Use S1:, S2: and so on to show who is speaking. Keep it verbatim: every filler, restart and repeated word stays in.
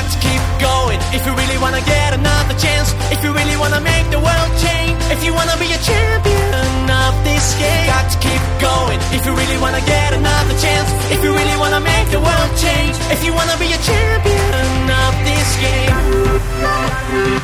S1: Got to keep going if you really wanna get another chance. If you really wanna make the world change. If you wanna be a champion of this game. Got to keep going if you really wanna get another chance. If you really wanna make the world change. If you wanna be a champion of this game.